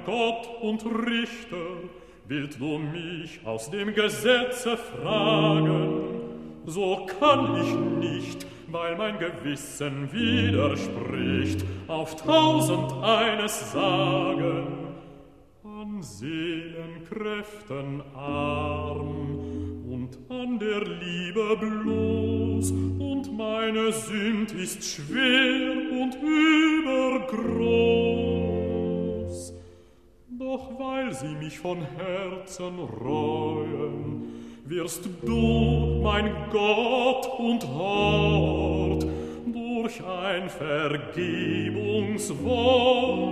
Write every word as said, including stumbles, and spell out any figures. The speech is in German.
Gott und Richter, willst du mich aus dem Gesetze fragen, so kann ich nicht, weil mein Gewissen widerspricht, auf tausend eines sagen. An Seelenkräften arm und an der Liebe bloß, und meine Sünd ist schwer und übergroß. Doch weil sie mich von Herzen reuen, wirst du, mein Gott und Hort, durch ein Vergebungswort